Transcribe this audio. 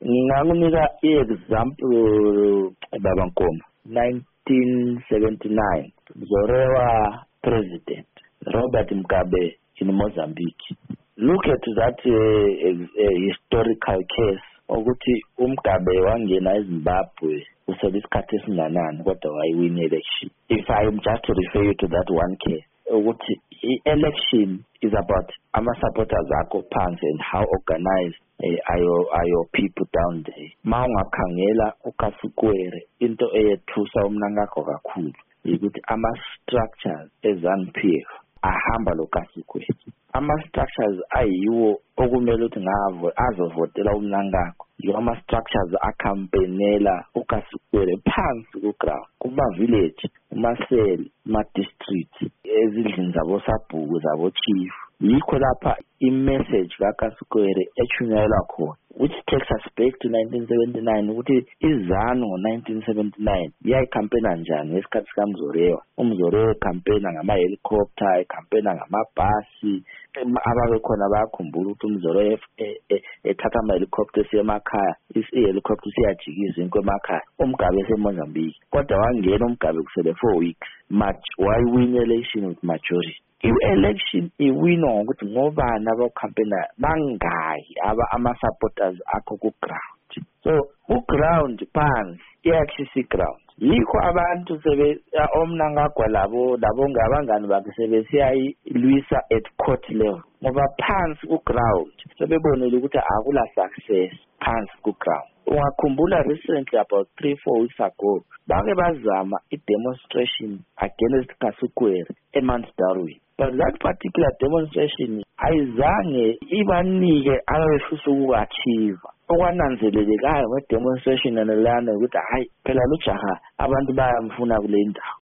Ngingakunika i-example baba Nkomo. 1979 Zorewa president Robert Mugabe in Mozambique. Look at that historical case ukuthi uMgabe wangena eZimbabwe usebe isikhathi esinganani kodwa wayiwina election. If I am just to refer you to that one case, ukuthi election is about ama-supporters akho phansi and how organized are your people down there. Ma ungakhangela uKasukwere into eyethusa umnankakho kakhulu ukuthi ama-structures eZANU-PF ahamba lo Kasukwere. Ama-structures ayiwo okumele ukuthi azovotela umnankakho. Yiwo ama-structures akhampenela uKasukwere phansi ku-ground, kuma-village, kuma-cell, kuma-district, ezindlini zabo-sabhuku, zabo-chief. Yikho lapha i-message kaKasukwere echunyelwa khona, which takes us back to 1979 ukuthi iZANU ngo-1979 yayikhampena njani ngesikhathi sikaMzorewa. uMzorewa ekhampena ngama-helicopter, ekhampena ngamabhasi. Ababekhona bayakhumbula ukuthi uMzorewa ethatha ama-helicopter siya emakhaya, i-helicopter siyajikisa inkwe emakhaya. uMgabe eseMozambique kodwa wangena uMgabe kusele 4 weeks win election with majority. I-election iwinwa ngokuthi ngobani abakhampena bangayi ama-supporters akho ku-ground. So ku-ground phansi iyashisa i-ground. Yikho abantu omnankakho labo ngabangani bakhe sebesiyayilwisa at court level ngoba phansi ku-ground sebebonile ukuthi akula success phansi ku-ground. Ungakhumbula recently about 3-4 weeks ago bake bazama i-demonstration against Kasukwere eMantsdarwin. But that particular demonstration ayizange ibanike abafisa ukuachieve. Okwananzelelekayo ngedemonstration nalana ukuthi hayi phela lo jaha abantu bayamfuna kule ndawo.